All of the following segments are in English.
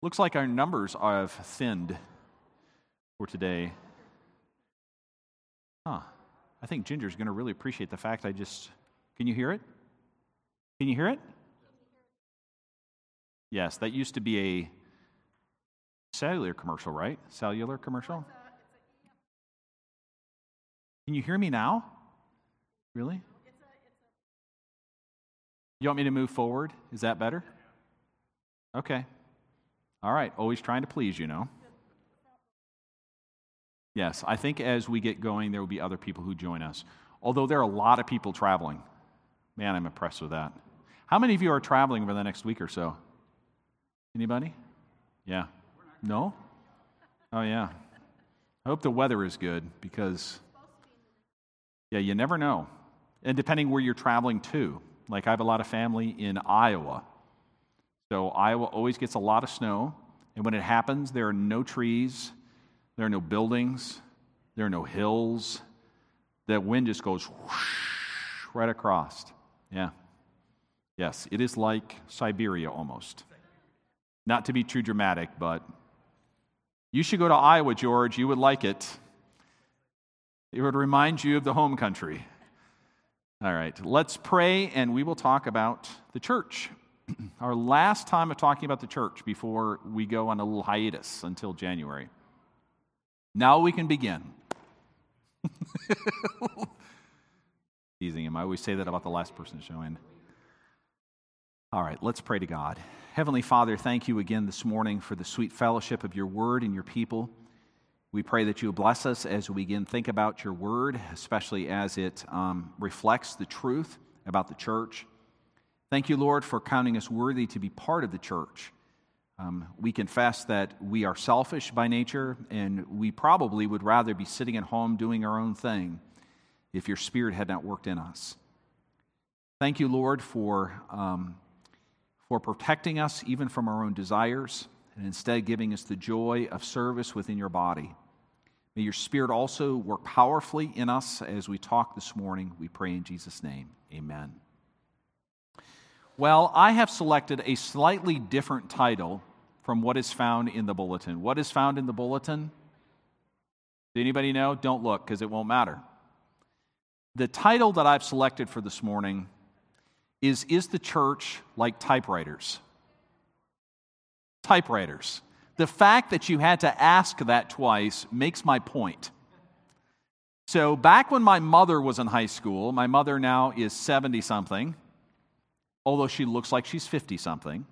Looks like our numbers have thinned for today. I think Ginger's going to really appreciate the fact can you hear it? Can you hear it? Yes, that used to be a cellular commercial, right? Cellular commercial? Can you hear me now? Really? You want me to move forward? Is that better? Okay. All right. Always trying to please, you know. Yes, I think as we get going, there will be other people who join us. Although there are a lot of people traveling. Man, I'm impressed with that. How many of you are traveling over the next week or so? Anybody? Yeah. No? Oh, yeah. I hope the weather is good because, yeah, you never know. And depending where you're traveling to. Like I have a lot of family in Iowa. So Iowa always gets a lot of snow. And when it happens, there are no trees. There are no buildings. There are no hills. The wind just goes whoosh, right across. Yeah. Yes, it is like Siberia almost. Not to be too dramatic, but you should go to Iowa, George. You would like it. It would remind you of the home country. All right, let's pray, and we will talk about the church. Our last time of talking about the church before we go on a little hiatus until January. Now we can begin. Teasing him. I always say that about the last person to show in. All right, let's pray to God. Heavenly Father, thank you again this morning for the sweet fellowship of your word and your people. We pray that you will bless us as we again think about your word, especially as it reflects the truth about the church. Thank you, Lord, for counting us worthy to be part of the church. We confess that we are selfish by nature, and we probably would rather be sitting at home doing our own thing if your Spirit had not worked in us. Thank you, Lord, for protecting us even from our own desires, and instead giving us the joy of service within your body. May your Spirit also work powerfully in us as we talk this morning. We pray in Jesus' name. Amen. Well, I have selected a slightly different title from what is found in the bulletin. What is found in the bulletin? Does anybody know? Don't look, because it won't matter. The title that I've selected for this morning is the church like typewriters? Typewriters. The fact that you had to ask that twice makes my point. So back when my mother was in high school, my mother now is 70-something, although she looks like she's 50-something.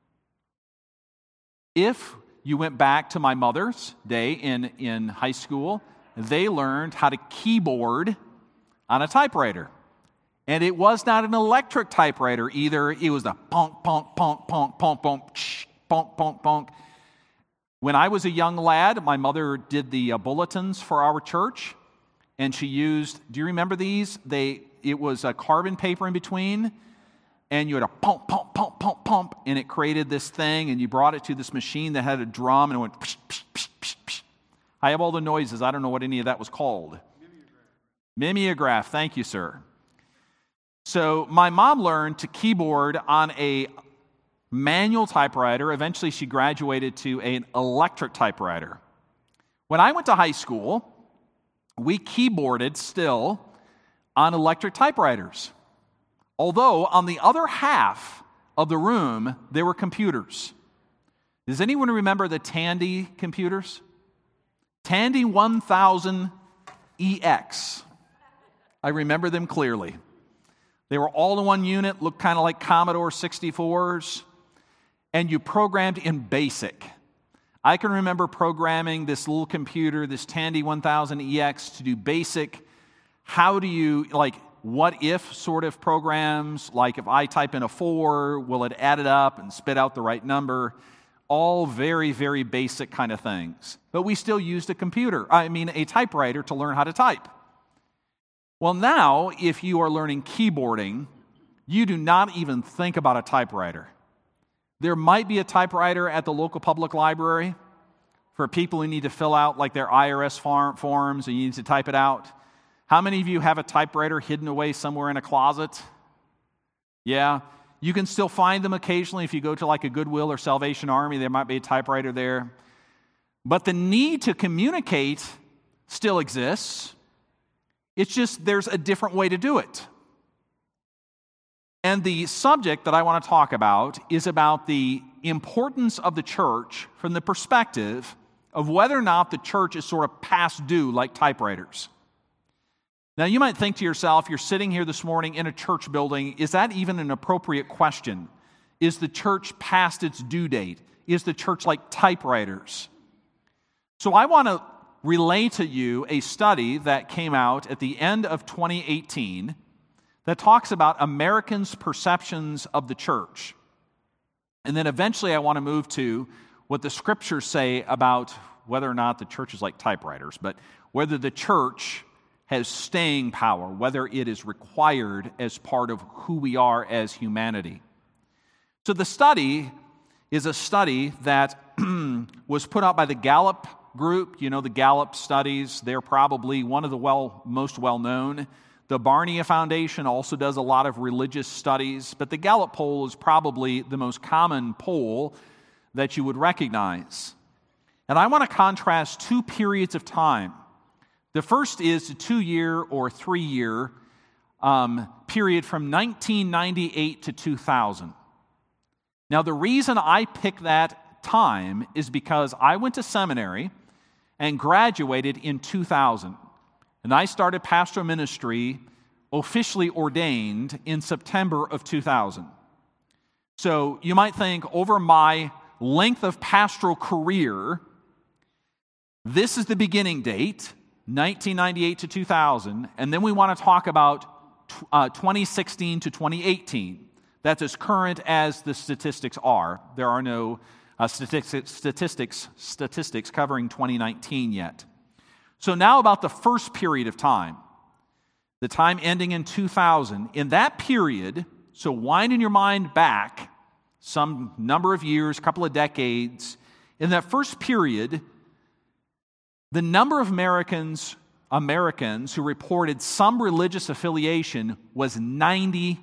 If you went back to my mother's day in high school, they learned how to keyboard on a typewriter. And it was not an electric typewriter either. It was a ponk, ponk, ponk, ponk, ponk, ponk, ponk, ponk, ponk. When I was a young lad, my mother did the bulletins for our church, and she used, do you remember these? It was a carbon paper in between, and you had a pump, pump, pump, pump, pump, and it created this thing, and you brought it to this machine that had a drum, and it went psh, psh, psh, psh, psh. I have all the noises. I don't know what any of that was called. Mimeograph. Thank you, sir. So my mom learned to keyboard on a manual typewriter. Eventually, she graduated to an electric typewriter. When I went to high school, we keyboarded still on electric typewriters. Although, on the other half of the room, there were computers. Does anyone remember the Tandy computers? Tandy 1000EX. I remember them clearly. They were all in one unit, looked kind of like Commodore 64s, and you programmed in BASIC. I can remember programming this little computer, this Tandy 1000EX, to do BASIC. How do you, what if sort of programs, like if I type in a 4, will it add it up and spit out the right number? All very, very basic kind of things. But we still used a typewriter to learn how to type. Well, now, if you are learning keyboarding, you do not even think about a typewriter. There might be a typewriter at the local public library for people who need to fill out their IRS forms and you need to type it out. How many of you have a typewriter hidden away somewhere in a closet? Yeah, You can still find them occasionally if you go to like a Goodwill or Salvation Army. There might be a typewriter there. But the need to communicate still exists. It's just there's a different way to do it. And the subject that I want to talk about is about the importance of the church from the perspective of whether or not the church is sort of past due like typewriters. Now, you might think to yourself, you're sitting here this morning in a church building, is that even an appropriate question? Is the church past its due date? Is the church like typewriters? So I want to relay to you a study that came out at the end of 2018 that talks about Americans' perceptions of the church. And then eventually I want to move to what the scriptures say about whether or not the church is like typewriters, but whether the church has staying power, whether it is required as part of who we are as humanity. So the study is a study that was put out by the Gallup group. You know the Gallup studies. They're probably one of the most well-known. The Barnea Foundation also does a lot of religious studies, but the Gallup poll is probably the most common poll that you would recognize. And I want to contrast two periods of time. The first is a 2-year or 3-year period from 1998 to 2000. Now, the reason I picked that time is because I went to seminary and graduated in 2000. And I started pastoral ministry, officially ordained, in September of 2000. So you might think, over my length of pastoral career, this is the beginning date, 1998 to 2000, and then we want to talk about 2016 to 2018. That's as current as the statistics are. There are no statistics covering 2019 yet. So now about the first period of time, the time ending in 2000. In that period, so wind in your mind back some number of years, couple of decades, in that first period, the number of Americans who reported some religious affiliation was 90%.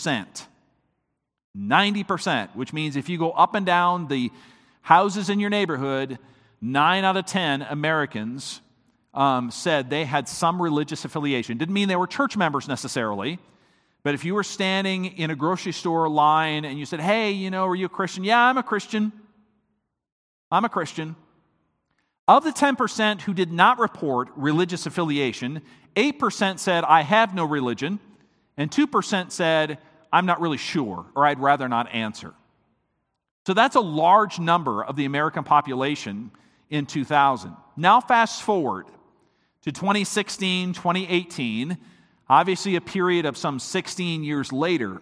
90%, which means if you go up and down the houses in your neighborhood, 9 out of 10 Americans said they had some religious affiliation. Didn't mean they were church members necessarily, but if you were standing in a grocery store line and you said, hey, are you a Christian? Yeah, I'm a Christian. I'm a Christian. Of the 10% who did not report religious affiliation, 8% said, I have no religion, and 2% said, I'm not really sure, or I'd rather not answer. So that's a large number of the American population in 2000. Now fast forward to 2016, 2018, obviously a period of some 16 years later.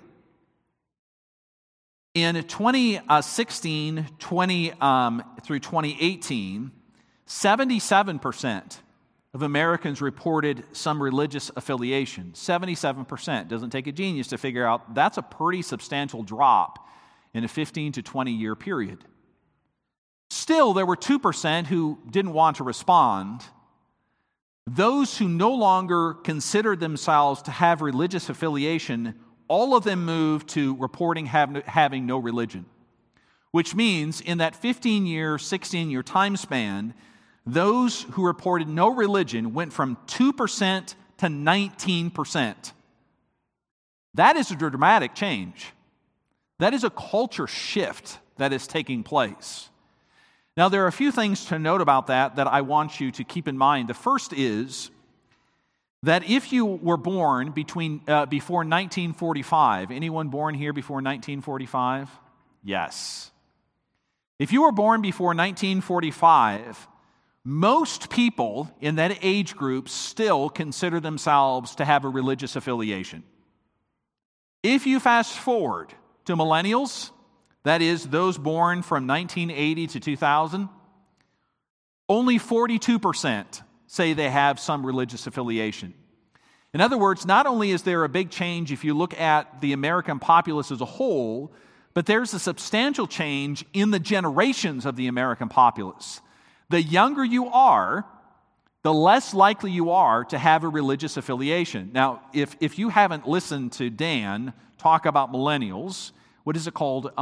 In 2016 through 2018, 77% of Americans reported some religious affiliation. 77%. Doesn't take a genius to figure out that's a pretty substantial drop in a 15 to 20 year period. Still, there were 2% who didn't want to respond. Those who no longer considered themselves to have religious affiliation, all of them moved to reporting having no religion. Which means in that 15-year, 16-year time span, those who reported no religion went from 2% to 19%. That is a dramatic change. That is a culture shift that is taking place. Now, there are a few things to note about that I want you to keep in mind. The first is that if you were born before 1945, anyone born here before 1945? Yes. If you were born before 1945, most people in that age group still consider themselves to have a religious affiliation. If you fast forward to millennials, that is, those born from 1980 to 2000, only 42% say they have some religious affiliation. In other words, not only is there a big change if you look at the American populace as a whole, but there's a substantial change in the generations of the American populace. The younger you are, the less likely you are to have a religious affiliation. Now, if you haven't listened to Dan talk about millennials, What is it called?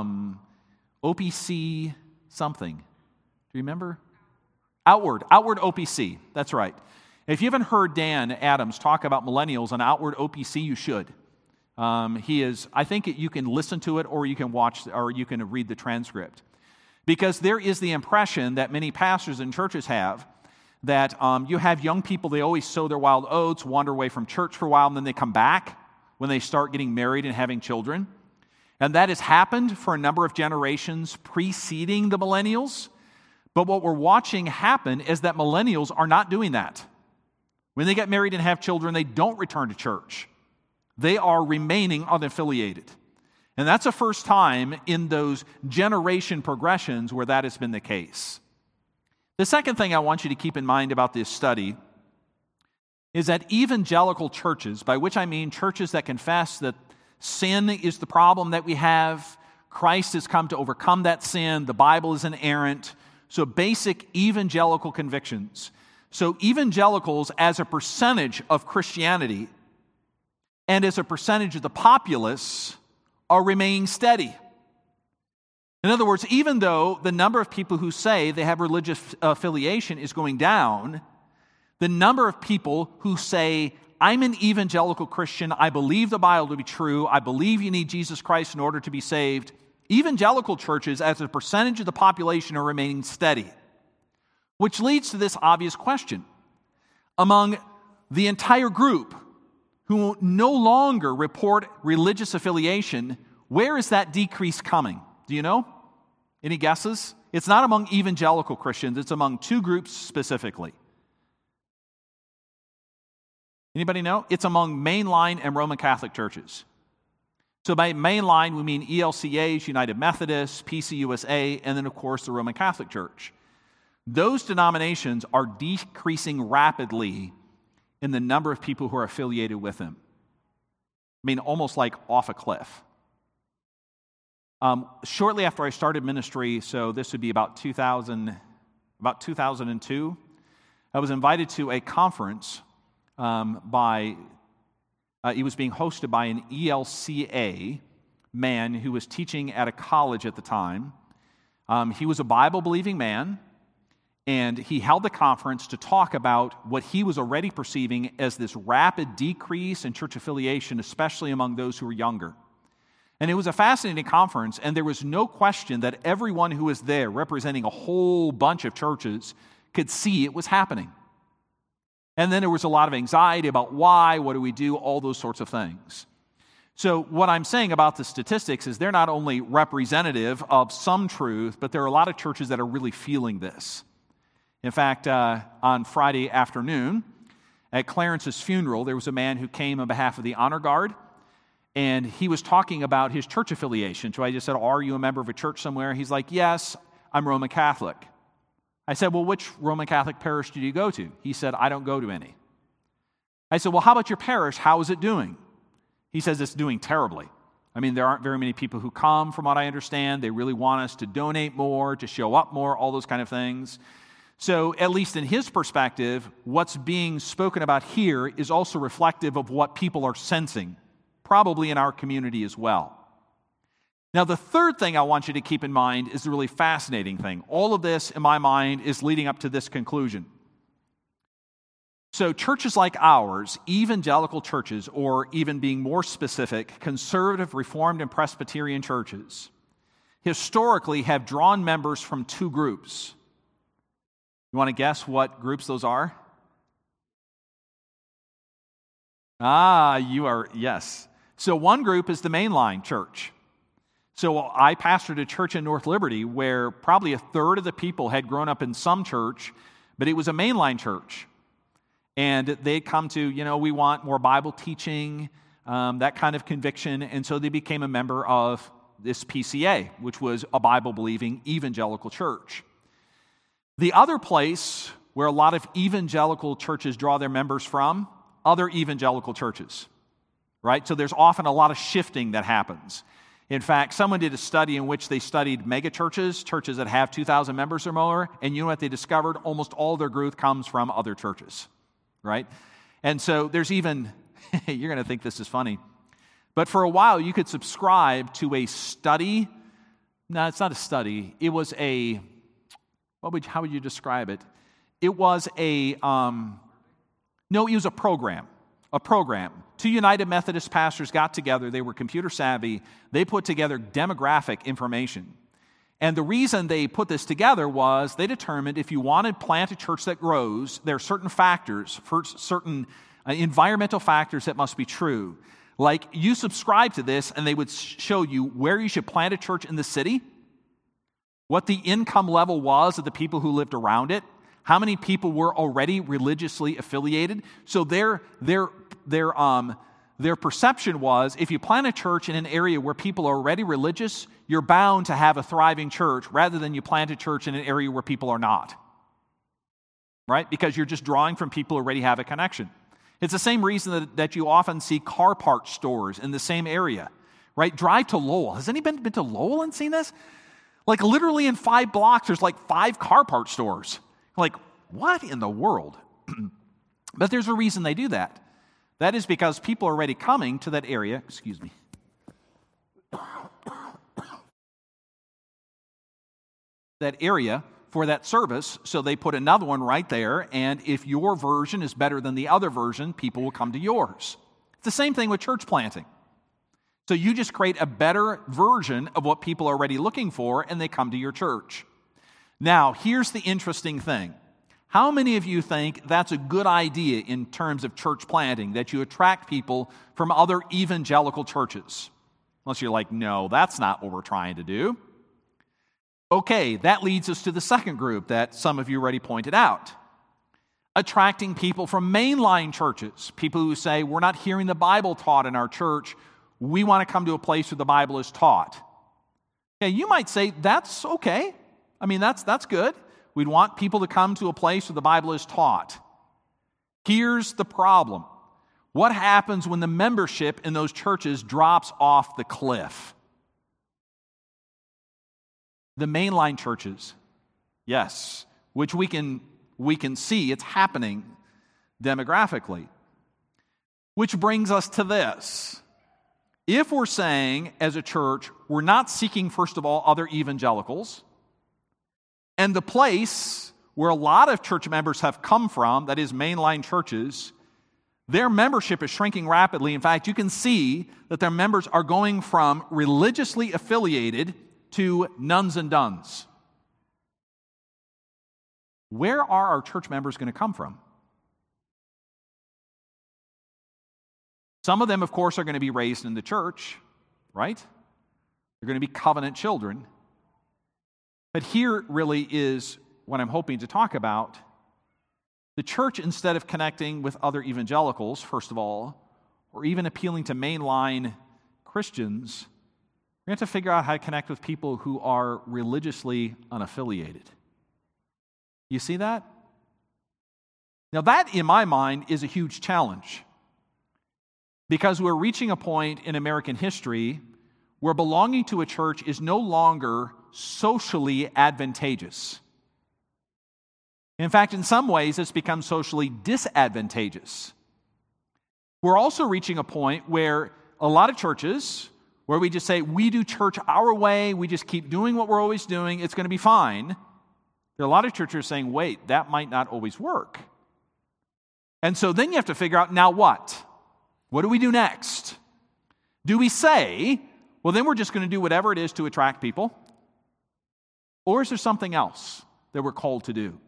OPC something. Do you remember? Outward OPC. That's right. If you haven't heard Dan Adams talk about millennials on Outward OPC, you should. He is. I think you can listen to it, or you can watch, or you can read the transcript, because there is the impression that many pastors and churches have that you have young people. They always sow their wild oats, wander away from church for a while, and then they come back when they start getting married and having children. And that has happened for a number of generations preceding the millennials. But what we're watching happen is that millennials are not doing that. When they get married and have children, they don't return to church. They are remaining unaffiliated. And that's the first time in those generation progressions where that has been the case. The second thing I want you to keep in mind about this study is that evangelical churches, by which I mean churches that confess that sin is the problem that we have, Christ has come to overcome that sin, the Bible is inerrant, so basic evangelical convictions. So evangelicals as a percentage of Christianity and as a percentage of the populace are remaining steady. In other words, even though the number of people who say they have religious affiliation is going down, the number of people who say, I'm an evangelical Christian, I believe the Bible to be true, I believe you need Jesus Christ in order to be saved, evangelical churches as a percentage of the population are remaining steady. Which leads to this obvious question. Among the entire group who no longer report religious affiliation, where is that decrease coming? Do you know? Any guesses? It's not among evangelical Christians, it's among two groups specifically. Anybody know? It's among mainline and Roman Catholic churches. So by mainline, we mean ELCAs, United Methodists, PCUSA, and then, of course, the Roman Catholic Church. Those denominations are decreasing rapidly in the number of people who are affiliated with them. I mean, almost like off a cliff. Shortly after I started ministry, so this would be about 2002, I was invited to a conference it was being hosted by an ELCA man who was teaching at a college at the time. He was a Bible-believing man, and he held the conference to talk about what he was already perceiving as this rapid decrease in church affiliation, especially among those who were younger. And it was a fascinating conference, and there was no question that everyone who was there, representing a whole bunch of churches, could see it was happening. And then there was a lot of anxiety about why, what do we do, all those sorts of things. So what I'm saying about the statistics is they're not only representative of some truth, but there are a lot of churches that are really feeling this. In fact, on Friday afternoon, at Clarence's funeral, there was a man who came on behalf of the Honor Guard, and he was talking about his church affiliation. So I just said, are you a member of a church somewhere? He's like, yes, I'm Roman Catholic. I said, well, which Roman Catholic parish did you go to? He said, I don't go to any. I said, well, how about your parish? How is it doing? He says it's doing terribly. I mean, there aren't very many people who come, from what I understand. They really want us to donate more, to show up more, all those kind of things. So, at least in his perspective, what's being spoken about here is also reflective of what people are sensing, probably in our community as well. Now, the third thing I want you to keep in mind is the really fascinating thing. All of this, in my mind, is leading up to this conclusion. So churches like ours, evangelical churches, or even being more specific, conservative, Reformed, and Presbyterian churches, historically have drawn members from two groups. You want to guess what groups those are? You are, yes. So one group is the mainline church. So I pastored a church in North Liberty where probably a third of the people had grown up in some church, but it was a mainline church. And they'd come to, we want more Bible teaching, that kind of conviction. And so they became a member of this PCA, which was a Bible-believing evangelical church. The other place where a lot of evangelical churches draw their members from, other evangelical churches, right? So there's often a lot of shifting that happens. In fact, someone did a study in which they studied megachurches, churches that have 2,000 members or more, and you know what they discovered? Almost all their growth comes from other churches, right? And so there's even, you're going to think this is funny, But for a while, you could subscribe to a study. No, it's not a study. It was a, how would you describe it? It was it was a program. A program. Two United Methodist pastors got together. They were computer savvy. They put together demographic information. And the reason they put this together was they determined if you wanted to plant a church that grows, there are certain factors, certain environmental factors that must be true. Like you subscribe to this and they would show you where you should plant a church in the city, what the income level was of the people who lived around it, how many people were already religiously affiliated. So their perception was if you plant a church in an area where people are already religious, you're bound to have a thriving church rather than you plant a church in an area where people are not. Right? Because you're just drawing from people who already have a connection. It's the same reason that you often see car parts stores in the same area. Right? Drive to Lowell. Has anybody been to Lowell and seen this? Like literally in 5 blocks, there's like 5 car part stores. Like, what in the world? But there's a reason they do that. That is because people are already coming to that area, that area for that service, so they put another one right there, and if your version is better than the other version, people will come to yours. It's the same thing with church planting. So you just create a better version of what people are already looking for, and they come to your church. Now, here's the interesting thing. How many of you think that's a good idea in terms of church planting, that you attract people from other evangelical churches? Unless you're like, no, that's not what we're trying to do. Okay, that leads us to the second group that some of you already pointed out. Attracting people from mainline churches, people who say, we're not hearing the Bible taught in our church, we want to come to a place where the Bible is taught. Okay, you might say, that's okay. I mean, that's good. We'd want people to come to a place where the Bible is taught. Here's the problem. What happens when the membership in those churches drops off the cliff? The mainline churches, yes, which we can see it's happening demographically. Which brings us to this. If we're saying as a church, we're not seeking, first of all, other evangelicals, and the place where a lot of church members have come from, that is mainline churches, their membership is shrinking rapidly. In fact, you can see that their members are going from religiously affiliated to nuns and duns. Where are our church members going to come from? Some of them, of course, are going to be raised in the church, right? They're going to be covenant children. But here really is what I'm hoping to talk about. The church, instead of connecting with other evangelicals, first of all, or even appealing to mainline Christians, we have to figure out how to connect with people who are religiously unaffiliated. You see that? Now that, in my mind, is a huge challenge. Because we're reaching a point in American history where belonging to a church is no longer socially advantageous. In fact, in some ways, it's become socially disadvantageous. We're also reaching a point where a lot of churches, where we just say, we do church our way, we just keep doing what we're always doing, it's going to be fine. There are a lot of churches saying, wait, that might not always work. And so then you have to figure out, now what? What do we do next? Do we say, well, then we're just going to do whatever it is to attract people? Or is there something else that we're called to do?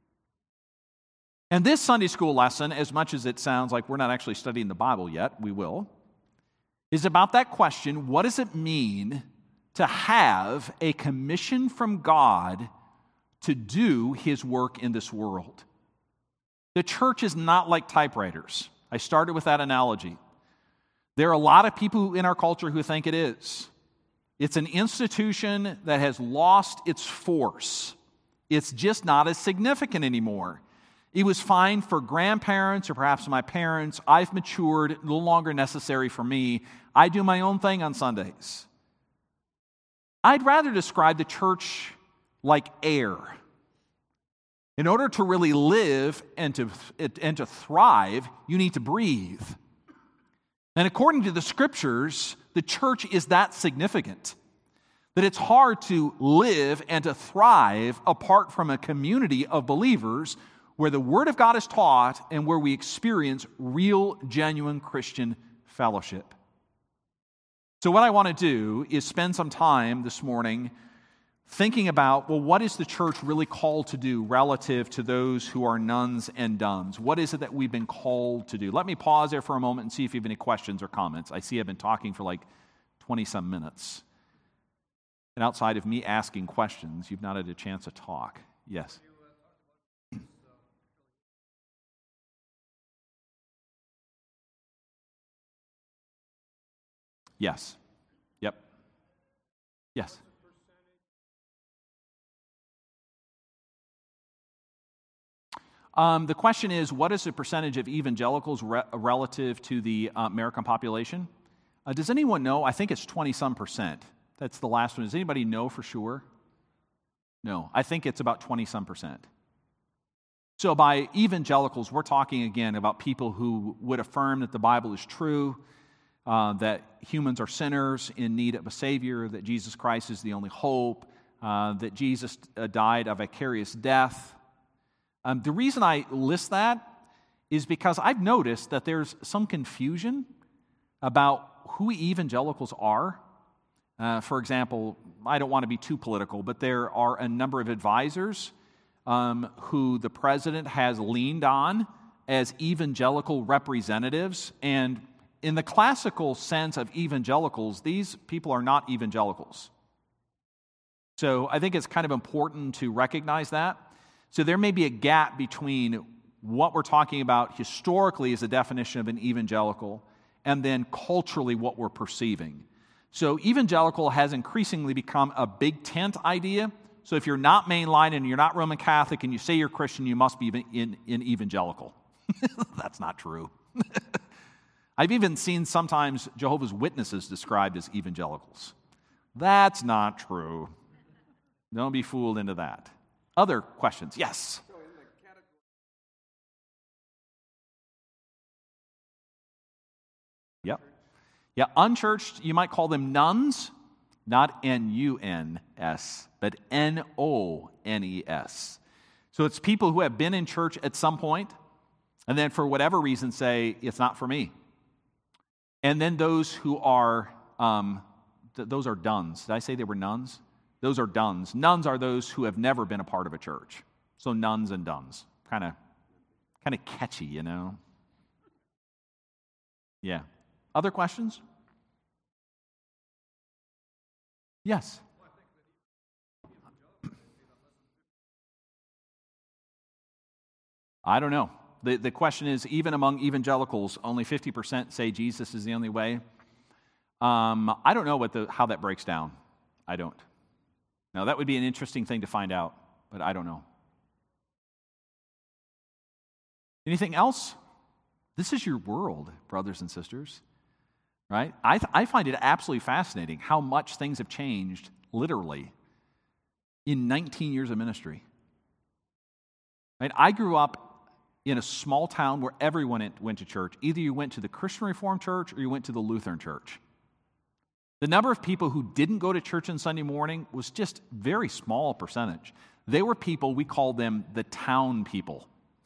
And this Sunday school lesson, as much as it sounds like we're not actually studying the Bible yet, we will, is about that question, what does it mean to have a commission from God to do His work in this world? The church is not like typewriters. I started with that analogy. There are a lot of people in our culture who think it is. It's an institution that has lost its force. It's just not as significant anymore. It was fine for grandparents or perhaps my parents. I've matured, no longer necessary for me. I do my own thing on Sundays. I'd rather describe the church like air. In order to really live and to thrive, you need to breathe. And according to the Scriptures, the church is that significant, that it's hard to live and to thrive apart from a community of believers where the Word of God is taught and where we experience real, genuine Christian fellowship. So what I want to do is spend some time this morning thinking about, well, what is the church really called to do relative to those who are nones and dones? What is it that we've been called to do? Let me pause there for a moment and see if you have any questions or comments. I see I've been talking for like 20-some minutes. And outside of me asking questions, you've not had a chance to talk. Yes? Yes. Yep. Yes. The question is, what is the percentage of evangelicals relative to the American population? Does anyone know? I think it's 20-some percent. That's the last one. Does anybody know for sure? No, I think it's about 20-some percent. So by evangelicals, we're talking again about people who would affirm that the Bible is true, that humans are sinners in need of a Savior, that Jesus Christ is the only hope, that Jesus died a vicarious death. The reason I list that is because I've noticed that there's some confusion about who evangelicals are. For example, I don't want to be too political, but there are a number of advisors who the president has leaned on as evangelical representatives. And in the classical sense of evangelicals, these people are not evangelicals. So I think it's kind of important to recognize that. So there may be a gap between what we're talking about historically as a definition of an evangelical and then culturally what we're perceiving. So evangelical has increasingly become a big tent idea. So if you're not mainline and you're not Roman Catholic and you say you're Christian, you must be in evangelical. That's not true. I've even seen sometimes Jehovah's Witnesses described as evangelicals. That's not true. Don't be fooled into that. Other questions? Yes. Yep. Yeah, unchurched, you might call them nones, not N-U-N-S, but N-O-N-E-S. So it's people who have been in church at some point, and then for whatever reason say, it's not for me. And then those who are, those are dones. Did I say they were nuns? Those are dones. Nuns are those who have never been a part of a church. So nuns and dones. Kind of catchy, you know? Yeah. Other questions? Yes. I don't know. The question is, even among evangelicals, only 50% say Jesus is the only way. I don't know how that breaks down. I don't. Now, that would be an interesting thing to find out, but I don't know. Anything else? This is your world, brothers and sisters, right? I find it absolutely fascinating how much things have changed, literally, in 19 years of ministry. Right? I grew up in a small town where everyone went to church. Either you went to the Christian Reformed Church or you went to the Lutheran Church. The number of people who didn't go to church on Sunday morning was just very small percentage. They were people, we called them the town people.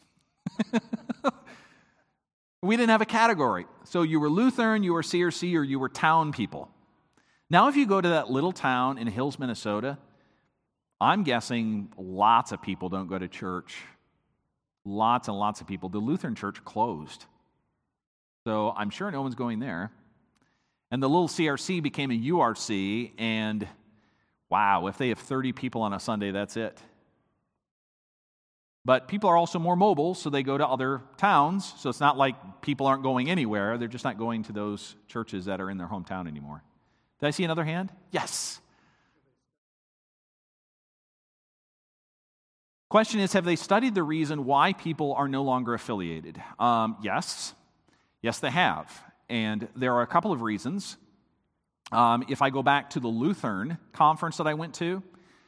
We didn't have a category. So you were Lutheran, you were CRC, or you were town people. Now if you go to that little town in Hills, Minnesota, I'm guessing lots of people don't go to church. Lots and lots of people. The Lutheran church closed. So I'm sure no one's going there. And the little CRC became a URC, and wow, if they have 30 people on a Sunday, that's it. But people are also more mobile, so they go to other towns, so it's not like people aren't going anywhere, they're just not going to those churches that are in their hometown anymore. Did I see another hand? Yes. Question is, have they studied the reason why people are no longer affiliated? Yes. Yes, they have. And there are a couple of reasons. If I go back to the Lutheran conference that I went to,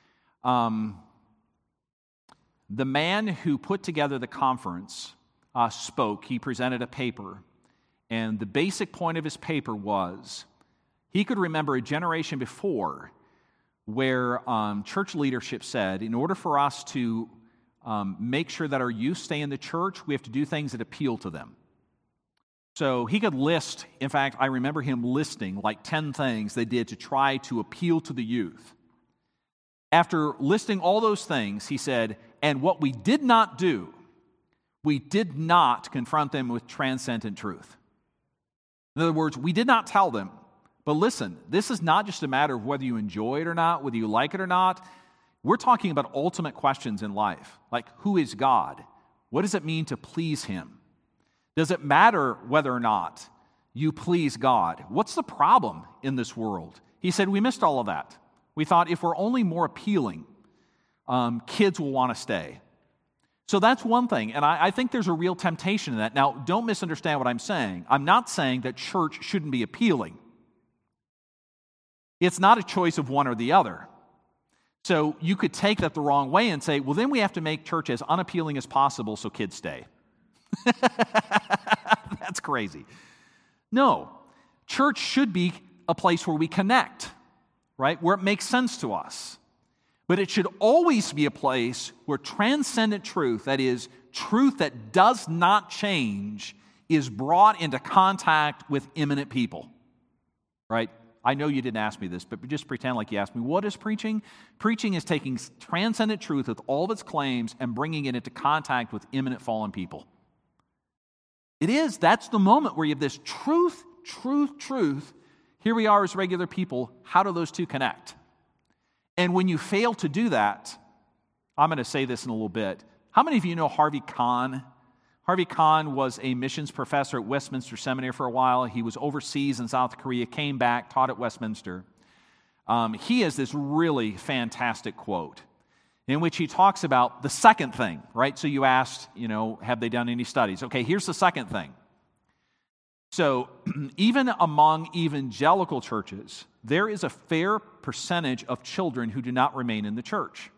the man who put together the conference spoke. He presented a paper. And the basic point of his paper was he could remember a generation before where church leadership said, in order for us to make sure that our youth stay in the church, we have to do things that appeal to them. So he could list, in fact, I remember him listing like 10 things they did to try to appeal to the youth. After listing all those things, he said, and what we did not do, we did not confront them with transcendent truth. In other words, we did not tell them, but listen, this is not just a matter of whether you enjoy it or not, whether you like it or not. We're talking about ultimate questions in life, like who is God? What does it mean to please Him? Does it matter whether or not you please God? What's the problem in this world? He said, we missed all of that. We thought if we're only more appealing, kids will want to stay. So that's one thing, and I think there's a real temptation in that. Now, don't misunderstand what I'm saying. I'm not saying that church shouldn't be appealing. It's not a choice of one or the other. So you could take that the wrong way and say, well, then we have to make church as unappealing as possible so kids stay. That's crazy. No, church should be a place where we connect, right? Where it makes sense to us. But it should always be a place where transcendent truth, that is, truth that does not change, is brought into contact with imminent people, right? I know you didn't ask me this, but just pretend like you asked me. What is preaching? Preaching is taking transcendent truth with all of its claims and bringing it into contact with imminent fallen people. It is. That's the moment where you have this truth. Here we are as regular people. How do those two connect? And when you fail to do that, I'm going to say this in a little bit. How many of you know Harvey Kahn? Harvey Kahn was a missions professor at Westminster Seminary for a while. He was overseas in South Korea, came back, taught at Westminster. He has this really fantastic quote in which he talks about the second thing, right? So you asked, have they done any studies? Okay, here's the second thing. So even among evangelical churches, there is a fair percentage of children who do not remain in the church.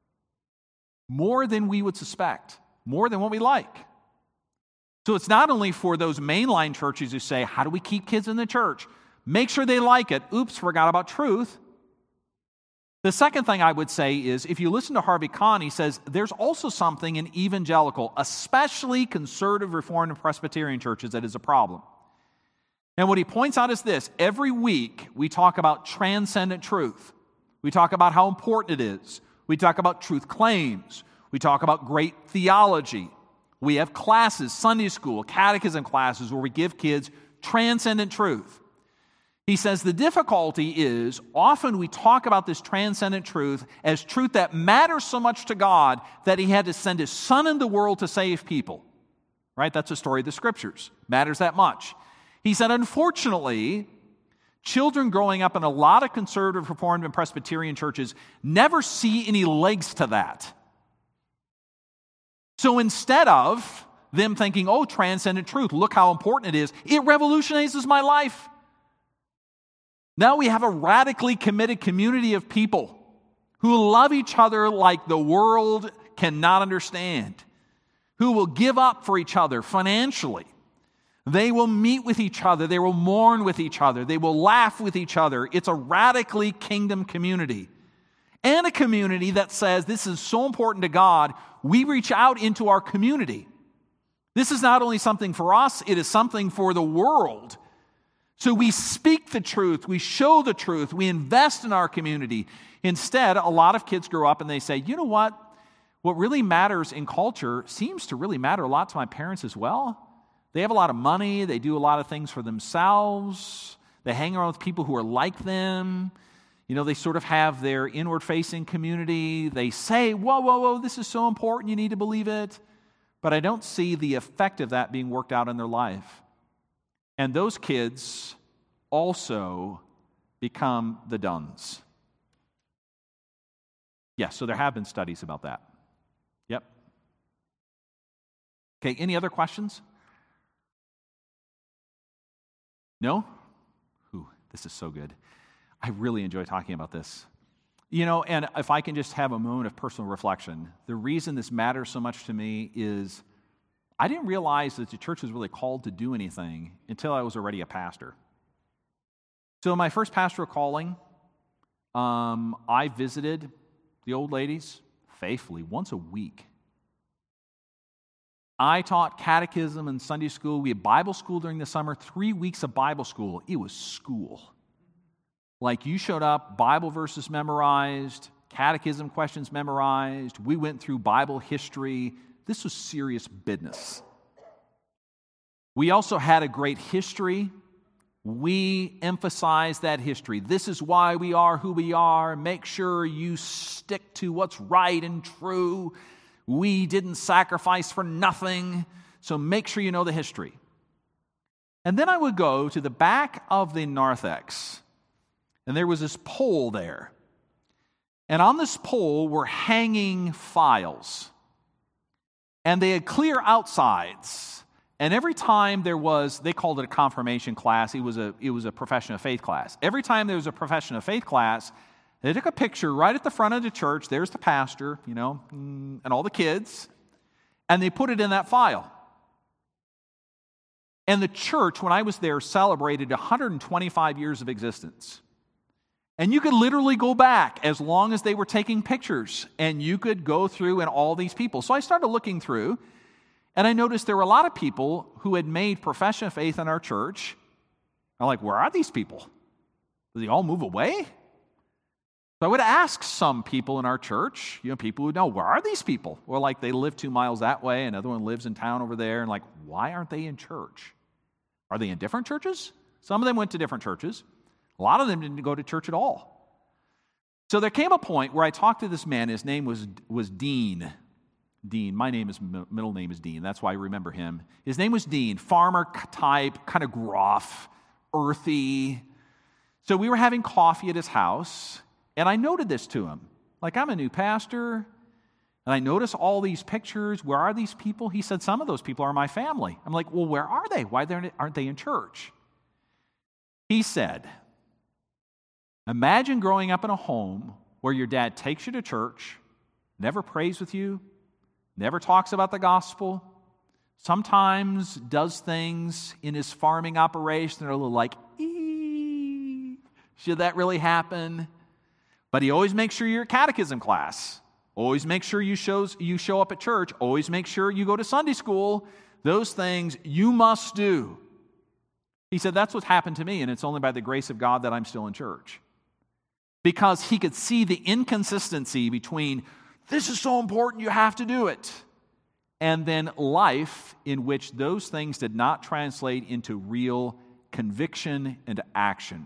More than we would suspect, more than what we like. So it's not only for those mainline churches who say, how do we keep kids in the church? Make sure they like it. Oops, forgot about truth. The second thing I would say is, if you listen to Harvey Kahn, he says there's also something in evangelical, especially conservative, Reformed, and Presbyterian churches that is a problem. And what he points out is this: every week we talk about transcendent truth. We talk about how important it is. We talk about truth claims. We talk about great theology. We have classes, Sunday school, catechism classes, where we give kids transcendent truth. He says the difficulty is often we talk about this transcendent truth as truth that matters so much to God that He had to send His Son in the world to save people. Right? That's the story of the Scriptures. Matters that much. He said, unfortunately, children growing up in a lot of conservative, Reformed, and Presbyterian churches never see any legs to that. So instead of them thinking, oh, transcendent truth, look how important it is, it revolutionizes my life. Now we have a radically committed community of people who love each other like the world cannot understand, who will give up for each other financially. They will meet with each other. They will mourn with each other. They will laugh with each other. It's a radically kingdom community. And a community that says this is so important to God, we reach out into our community. This is not only something for us, it is something for the world. So we speak the truth, we show the truth, we invest in our community. Instead, a lot of kids grow up and they say, you know what? What really matters in culture seems to really matter a lot to my parents as well. They have a lot of money, they do a lot of things for themselves, they hang around with people who are like them. They sort of have their inward-facing community. They say, whoa, this is so important, you need to believe it. But I don't see the effect of that being worked out in their life. And those kids also become the duns. Yes, so there have been studies about that. Yep. Okay, any other questions? No? Ooh, this is so good. I really enjoy talking about this. And if I can just have a moment of personal reflection, the reason this matters so much to me is I didn't realize that the church was really called to do anything until I was already a pastor. So my first pastoral calling, I visited the old ladies faithfully once a week. I taught catechism and Sunday school. We had Bible school during the summer, 3 weeks of Bible school. It was school. Like you showed up, Bible verses memorized, catechism questions memorized. We went through Bible history. This was serious business. We also had a great history. We emphasized that history. This is why we are who we are. Make sure you stick to what's right and true. We didn't sacrifice for nothing, so make sure you know the history. And then I would go to the back of the narthex, and there was this pole there. And on this pole were hanging files. And they had clear outsides. And every time there was, they called it a confirmation class. It was a profession of faith class. Every time there was a profession of faith class, they took a picture right at the front of the church. There's the pastor, and all the kids. And they put it in that file. And the church, when I was there, celebrated 125 years of existence. And you could literally go back as long as they were taking pictures. And you could go through and all these people. So I started looking through. And I noticed there were a lot of people who had made profession of faith in our church. I'm like, where are these people? Did they all move away? So I would ask some people in our church, people who know, where are these people? Or like they live 2 miles that way, another one lives in town over there, and like, why aren't they in church? Are they in different churches? Some of them went to different churches. A lot of them didn't go to church at all. So there came a point where I talked to this man. His name was Dean. Dean. My middle name is Dean. That's why I remember him. His name was Dean, farmer type, kind of gruff, earthy. So we were having coffee at his house. And I noted this to him. Like, I'm a new pastor, and I notice all these pictures. Where are these people? He said, some of those people are my family. I'm like, well, where are they? Why aren't they in church? He said, imagine growing up in a home where your dad takes you to church, never prays with you, never talks about the gospel, sometimes does things in his farming operation that are a little like, should that really happen? But he always makes sure you're at catechism class. Always make sure you show up at church. Always make sure you go to Sunday school. Those things you must do. He said, that's what happened to me, and it's only by the grace of God that I'm still in church. Because he could see the inconsistency between, this is so important, you have to do it, and then life in which those things did not translate into real conviction and action.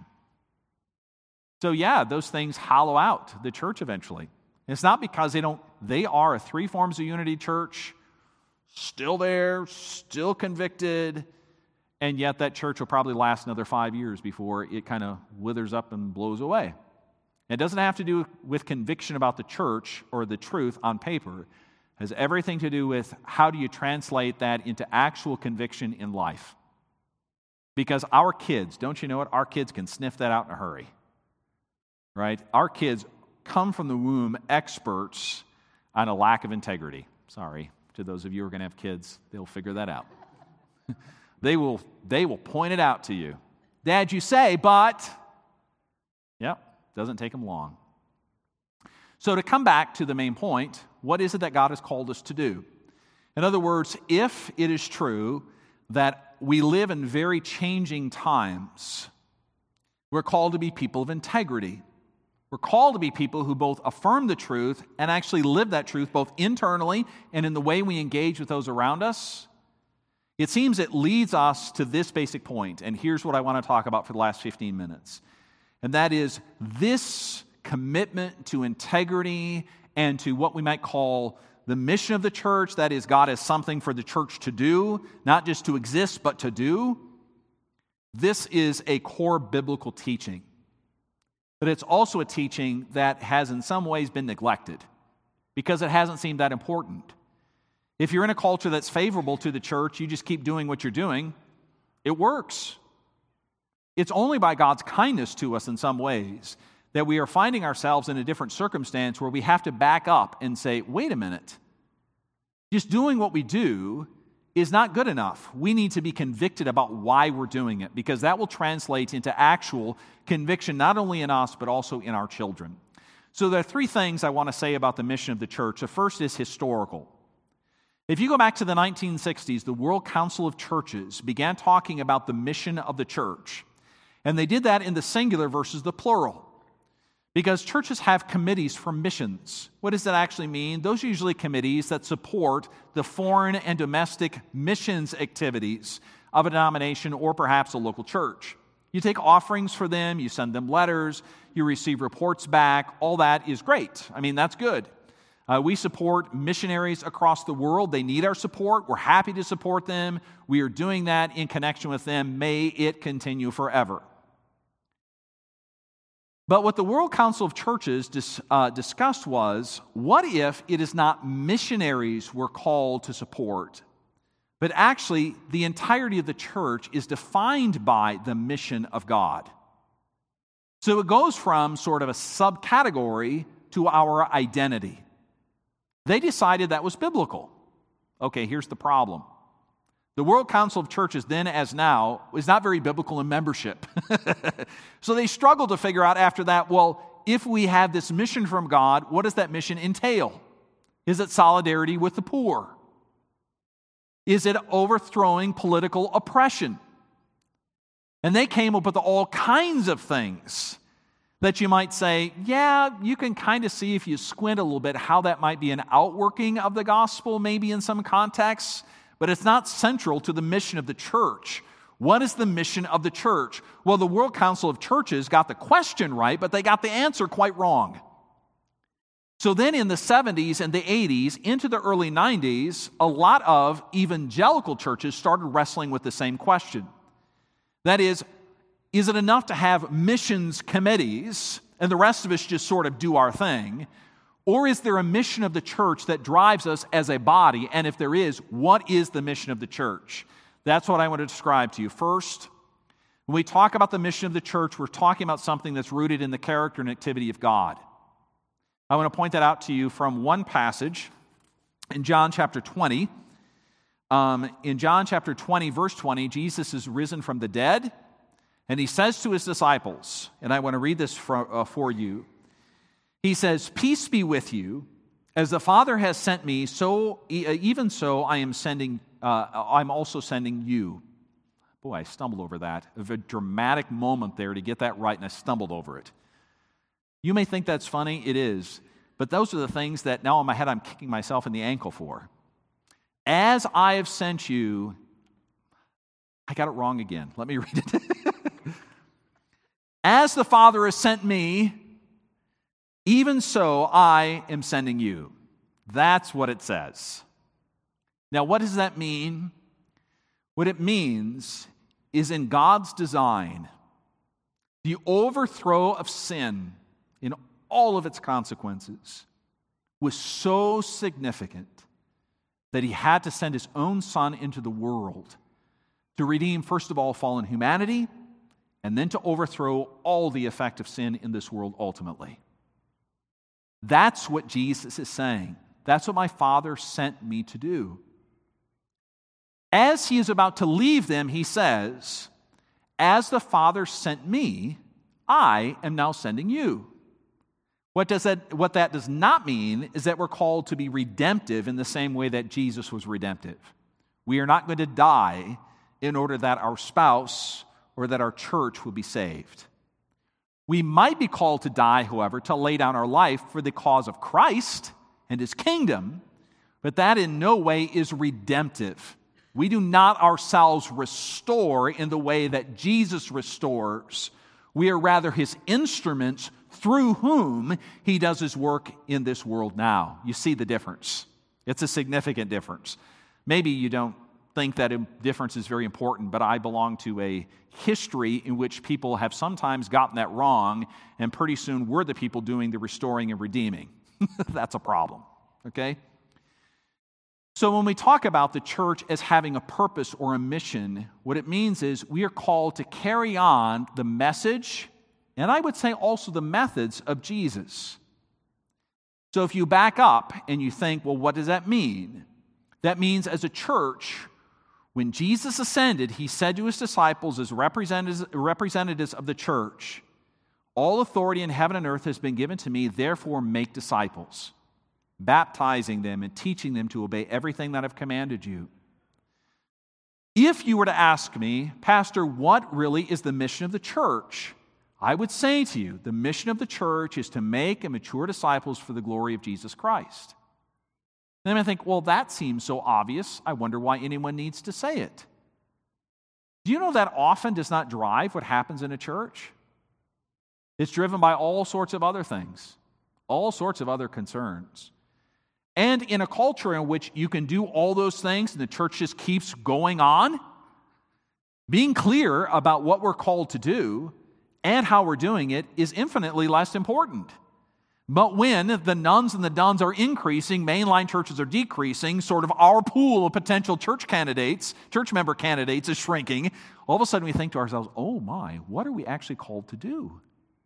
So yeah, those things hollow out the church eventually. It's not because they are a 3 forms of unity church, still there, still convicted, and yet that church will probably last another 5 years before it kind of withers up and blows away. It doesn't have to do with conviction about the church or the truth on paper. It has everything to do with how do you translate that into actual conviction in life. Because our kids, don't you know it? Our kids can sniff that out in a hurry. Right? Our kids come from the womb experts on a lack of integrity. Sorry to those of you who are going to have kids. They'll figure that out. They will point it out to you. Dad, you say, but... Yep, doesn't take them long. So to come back to the main point, what is it that God has called us to do? In other words, if it is true that we live in very changing times, we're called to be people of integrity. We're called to be people who both affirm the truth and actually live that truth both internally and in the way we engage with those around us. It seems it leads us to this basic point, and here's what I want to talk about for the last 15 minutes. And that is this commitment to integrity and to what we might call the mission of the church. That is, God has something for the church to do, not just to exist, but to do. This is a core biblical teaching. But it's also a teaching that has in some ways been neglected because it hasn't seemed that important. If you're in a culture that's favorable to the church, you just keep doing what you're doing, it works. It's only by God's kindness to us in some ways that we are finding ourselves in a different circumstance where we have to back up and say, wait a minute, just doing what we do is not good enough. We need to be convicted about why we're doing it, because that will translate into actual conviction, not only in us, but also in our children. So there are three things I want to say about the mission of the church. The first is historical. If you go back to the 1960s, the World Council of Churches began talking about the mission of the church. And they did that in the singular versus the plural. Because churches have committees for missions. What does that actually mean? Those are usually committees that support the foreign and domestic missions activities of a denomination or perhaps a local church. You take offerings for them, you send them letters, you receive reports back. All that is great. I mean, that's good. We support missionaries across the world. They need our support. We're happy to support them. We are doing that in connection with them. May it continue forever. But what the World Council of Churches discussed was, what if it is not missionaries we're called to support, but actually the entirety of the church is defined by the mission of God? So it goes from sort of a subcategory to our identity. They decided that was biblical. Okay, here's the problem. The World Council of Churches, then as now, is not very biblical in membership. So they struggled to figure out after that, well, if we have this mission from God, what does that mission entail? Is it solidarity with the poor? Is it overthrowing political oppression? And they came up with all kinds of things that you might say, yeah, you can kind of see if you squint a little bit how that might be an outworking of the gospel, maybe in some contexts. But it's not central to the mission of the church. What is the mission of the church? Well, the World Council of Churches got the question right, but they got the answer quite wrong. So then in the 70s and the 80s, into the early 90s, a lot of evangelical churches started wrestling with the same question. That is it enough to have missions committees and the rest of us just sort of do our thing? Or is there a mission of the church that drives us as a body? And if there is, what is the mission of the church? That's what I want to describe to you. First, when we talk about the mission of the church, we're talking about something that's rooted in the character and activity of God. I want to point that out to you from one passage in John chapter 20. In John chapter 20, verse 20, Jesus is risen from the dead, and he says to his disciples, and I want to read this for you. He says, "Peace be with you. As the Father has sent me, so even so I am sending. I'm also sending you." Boy, I stumbled over that. A dramatic moment there to get that right, and I stumbled over it. You may think that's funny. It is. But those are the things that now in my head I'm kicking myself in the ankle for. As I have sent you, I got it wrong again. Let me read it. As the Father has sent me, even so I am sending you. That's what it says. Now, what does that mean? What it means is in God's design, the overthrow of sin in all of its consequences was so significant that he had to send his own Son into the world to redeem, first of all, fallen humanity, and then to overthrow all the effect of sin in this world ultimately. That's what Jesus is saying. That's what my Father sent me to do. As he is about to leave them, he says, "As the Father sent me, I am now sending you." What that does not mean is that we're called to be redemptive in the same way that Jesus was redemptive. We are not going to die in order that our spouse or that our church will be saved. We might be called to die, however, to lay down our life for the cause of Christ and his kingdom, but that in no way is redemptive. We do not ourselves restore in the way that Jesus restores. We are rather his instruments through whom he does his work in this world now. You see the difference. It's a significant difference. Maybe you don't think that difference is very important, but I belong to a history in which people have sometimes gotten that wrong, and pretty soon we're the people doing the restoring and redeeming. That's a problem, okay? So when we talk about the church as having a purpose or a mission, what it means is we are called to carry on the message, and I would say also the methods of Jesus. So if you back up and you think, well, what does that mean? That means as a church, When Jesus ascended, he said to his disciples as representatives of the church, all authority in heaven and earth has been given to me, therefore make disciples, baptizing them and teaching them to obey everything that I've commanded you. If you were to ask me, Pastor, what really is the mission of the church? I would say to you, the mission of the church is to make and mature disciples for the glory of Jesus Christ. Then I think, well, that seems so obvious. I wonder why anyone needs to say it. Do you know that often does not drive what happens in a church? It's driven by all sorts of other things, all sorts of other concerns. And in a culture in which you can do all those things and the church just keeps going on, being clear about what we're called to do and how we're doing it is infinitely less important. But when the nones and the dones are increasing, mainline churches are decreasing, sort of our pool of potential church member candidates is shrinking, all of a sudden we think to ourselves, oh my, what are we actually called to do?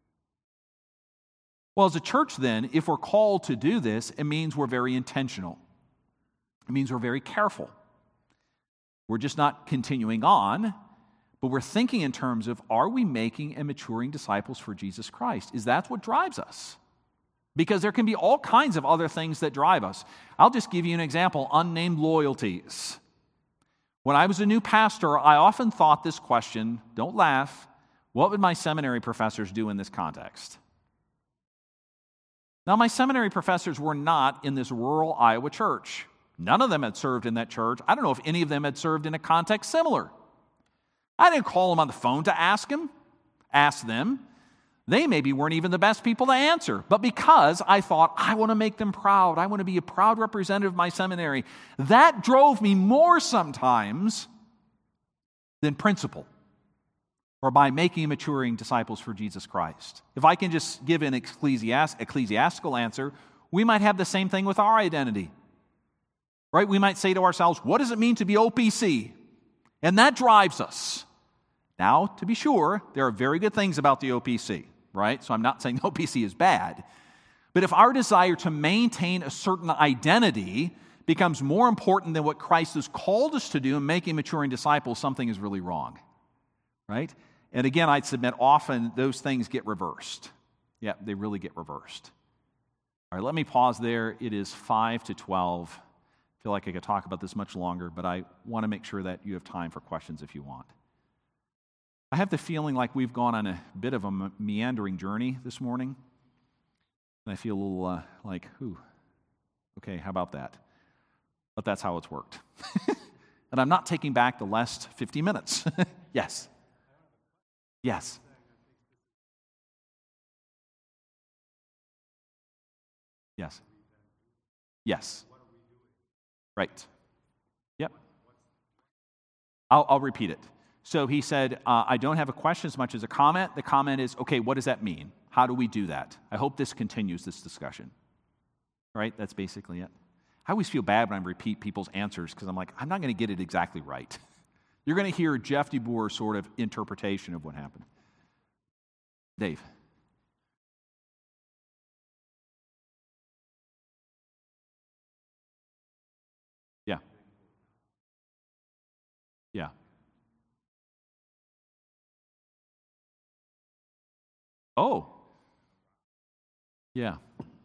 Well, as a church then, if we're called to do this, it means we're very intentional. It means we're very careful. We're just not continuing on, but we're thinking in terms of, are we making and maturing disciples for Jesus Christ? Is that what drives us? Because there can be all kinds of other things that drive us. I'll just give you an example, unnamed loyalties. When I was a new pastor, I often thought this question, don't laugh, what would my seminary professors do in this context? Now, my seminary professors were not in this rural Iowa church. None of them had served in that church. I don't know if any of them had served in a context similar. I didn't call them on the phone to ask them. They maybe weren't even the best people to answer. But because I thought, I want to make them proud, I want to be a proud representative of my seminary, that drove me more sometimes than principle or by making and maturing disciples for Jesus Christ. If I can just give an ecclesiastical answer, we might have the same thing with our identity. Right? We might say to ourselves, what does it mean to be OPC? And that drives us. Now, to be sure, there are very good things about the OPC, right? So I'm not saying OPC is bad. But if our desire to maintain a certain identity becomes more important than what Christ has called us to do in making maturing disciples, something is really wrong, right? And again, I'd submit often those things get reversed. Yeah, they really get reversed. All right, let me pause there. It is 5 to 12. I feel like I could talk about this much longer, but I want to make sure that you have time for questions if you want. I have the feeling like we've gone on a bit of a meandering journey this morning. And I feel a little okay, how about that? But that's how it's worked. And I'm not taking back the last 50 minutes. Yes. Yes. Yes. Yes. Right. Yep. I'll repeat it. So he said, I don't have a question as much as a comment. The comment is, okay, what does that mean? How do we do that? I hope this continues this discussion. Right? That's basically it. I always feel bad when I repeat people's answers because I'm like, I'm not going to get it exactly right. You're going to hear Jeff DeBoer's sort of interpretation of what happened. Dave. Yeah. Yeah. Oh. Yeah.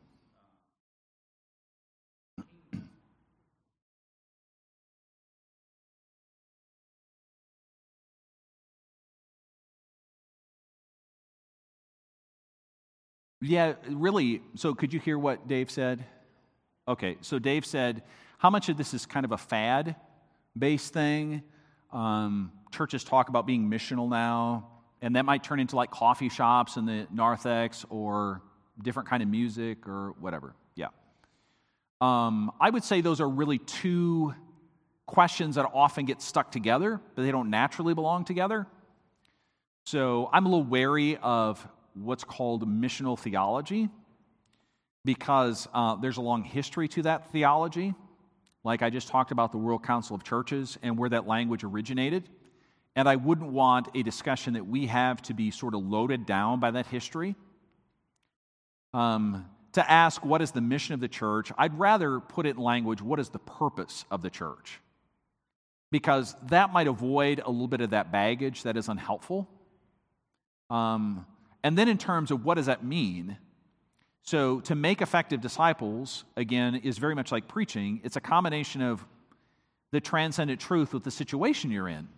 Yeah, really. So could you hear what Dave said? Okay, so Dave said, how much of this is kind of a fad-based thing? Churches talk about being missional now, and that might turn into like coffee shops in the narthex or different kind of music or whatever. Yeah. I would say those are really two questions that often get stuck together, but they don't naturally belong together. So I'm a little wary of what's called missional theology because there's a long history to that theology. Like I just talked about the World Council of Churches and where that language originated. And I wouldn't want a discussion that we have to be sort of loaded down by that history. To ask what is the mission of the church, I'd rather put it in language, what is the purpose of the church? because that might avoid a little bit of that baggage that is unhelpful. And then in terms of what does that mean? So to make effective disciples, again, is very much like preaching. It's a combination of the transcendent truth with the situation you're in.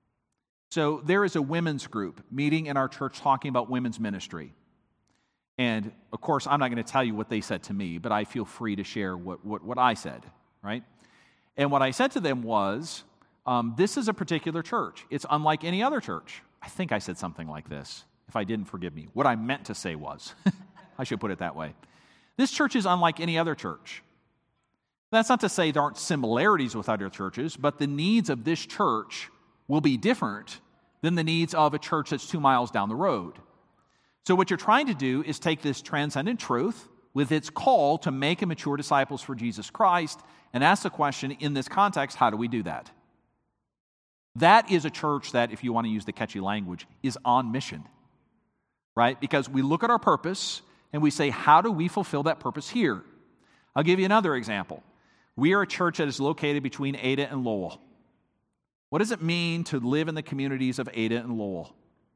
So there is a women's group meeting in our church talking about women's ministry. And, of course, I'm not going to tell you what they said to me, but I feel free to share what I said, right? And what I said to them was, this is a particular church. It's unlike any other church. I think I said something like this. If I didn't, forgive me. What I meant to say was, I should put it that way. This church is unlike any other church. That's not to say there aren't similarities with other churches, but the needs of this church will be different than the needs of a church that's 2 miles down the road. So what you're trying to do is take this transcendent truth with its call to make and mature disciples for Jesus Christ and ask the question, in this context, how do we do that? That is a church that, if you want to use the catchy language, is on mission, right? Because we look at our purpose and we say, how do we fulfill that purpose here? I'll give you another example. We are a church that is located between Ada and Lowell. What does it mean to live in the communities of Ada and Lowell?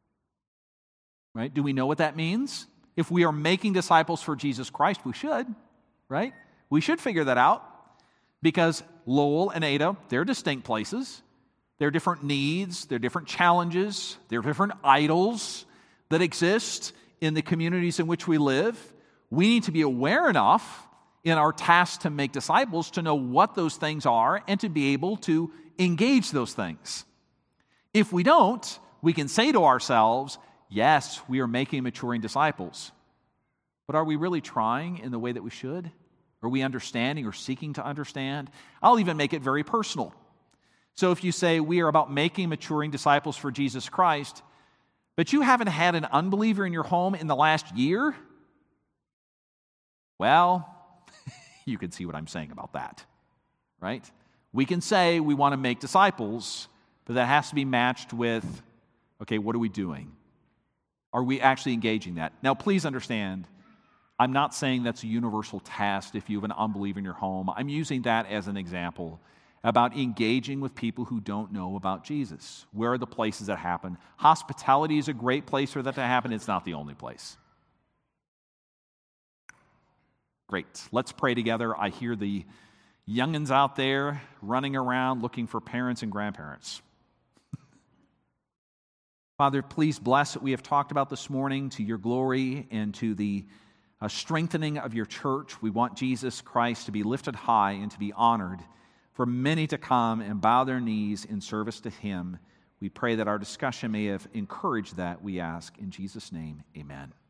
Right? Do we know what that means? If we are making disciples for Jesus Christ, we should, right? We should figure that out because Lowell and Ada, they're distinct places. There are different needs, there are different challenges, there are different idols that exist in the communities in which we live. We need to be aware enough in our task to make disciples to know what those things are and to be able to engage those things. If we don't, we can say to ourselves, yes, we are making maturing disciples. But are we really trying in the way that we should? Are we understanding or seeking to understand? I'll even make it very personal. So if you say we are about making maturing disciples for Jesus Christ, but you haven't had an unbeliever in your home in the last year, well, you can see what I'm saying about that, right? We can say we want to make disciples, but that has to be matched with, okay, what are we doing? Are we actually engaging that? Now, please understand, I'm not saying that's a universal task if you have an unbeliever in your home. I'm using that as an example about engaging with people who don't know about Jesus. Where are the places that happen? Hospitality is a great place for that to happen. It's not the only place. Great. Let's pray together. I hear the youngins out there running around looking for parents and grandparents. Father, please bless what we have talked about this morning to your glory and to the strengthening of your church. We want Jesus Christ to be lifted high and to be honored, for many to come and bow their knees in service to him. We pray that our discussion may have encouraged that, we ask. In Jesus' name, amen.